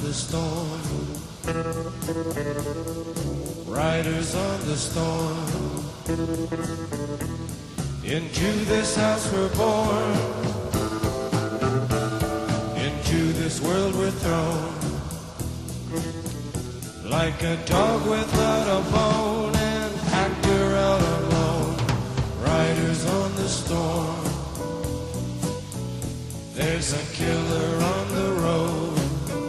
the storm. Riders on the storm. Into this house we're born. Into this world we're thrown. Like a dog without a bone, an actor out alone. Riders on the storm. There's a killer on the road.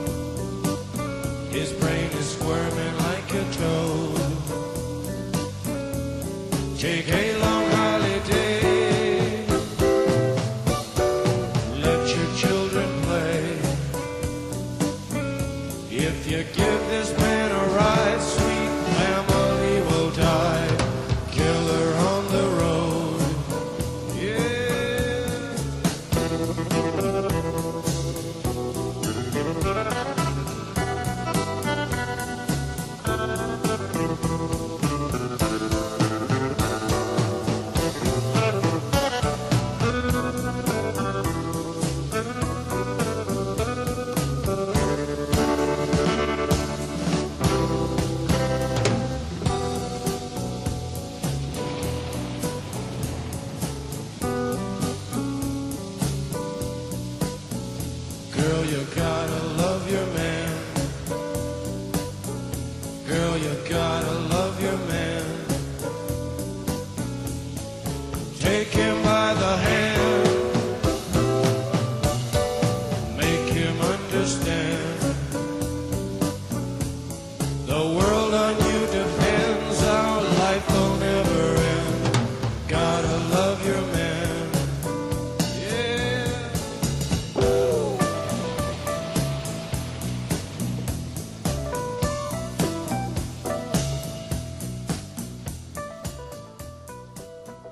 His brain is squirming like a toad. Take a long holiday. Let your children play. If you give this man a ride, sweet family will die. Killer on the road. Yeah. Girl, you gotta love your man. Girl, you gotta love your man. Take him by the hand. Make him understand. The world